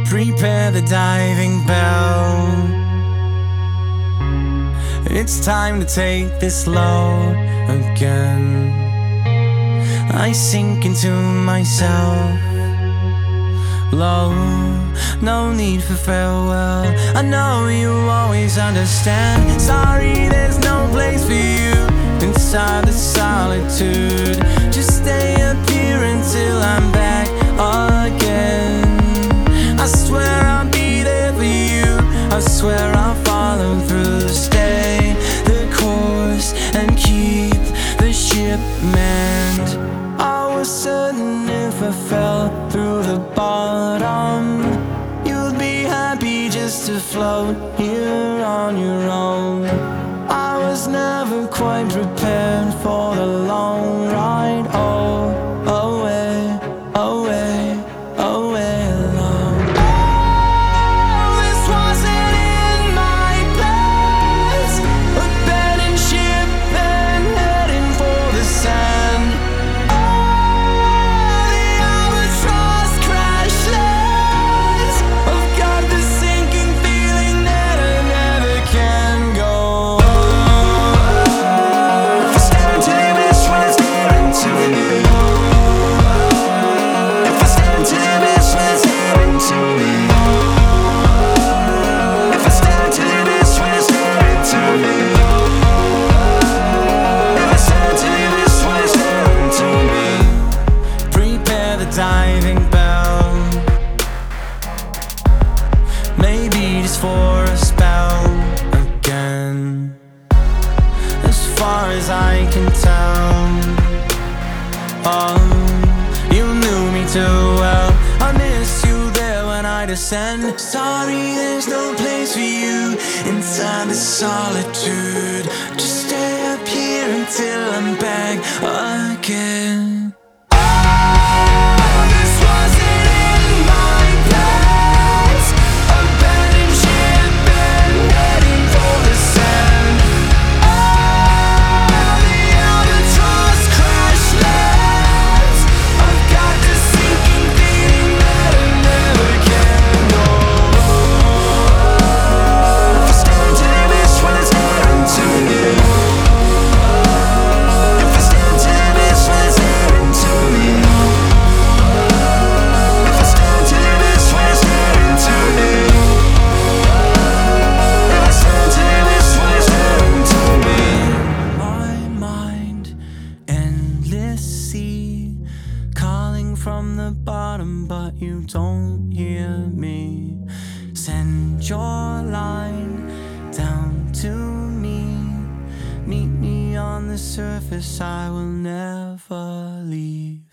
Prepare the diving bell. It's time to take this load again. I sink into myself. Low, no need for farewell. I know you always understand. Sorry, there's no place for you inside the solitude. Just stay up here until I'm back again. I swear I'll be there for you. I swear I'll follow through. Stay the course and keep the ship manned. I was certain if I fell through the bottom, you'd be happy just to float here on your own. I was never quite prepared for the long ride. Oh, away, away, away alone. Oh, this wasn't in my plans. Abandoned ship and heading for the sand. Oh, the albatross crash lands. I've got this sinking feeling that I never can go. If I stare into the abyss when it's staring to me. If I stare into the abyss when it's staring to me. If I stare into the abyss when it's staring to me. If I stare into the abyss when it's staring to me. Prepare the diving bell. Maybe just for a spell again. As far as I can tell, oh, you knew me too well. I miss you there when I descend. Sorry, there's no place for you inside the solitude. Just stay up here until I'm back again. Oh, this wasn't in my plans. Abandoned ship and heading for the sand. Oh, the albatross crash lands. I've got this sinking feeling that I never can go. If I stare into the abyss when it's staring to me. If I stare into the abyss when it's staring to me. If I stare into the abyss when it's staring to me. If I stare into the abyss when it's staring to me. My mind, endless sea, calling from the bottom, but you don't hear me. Send your line down to me. Meet me on the surface, I will never leave.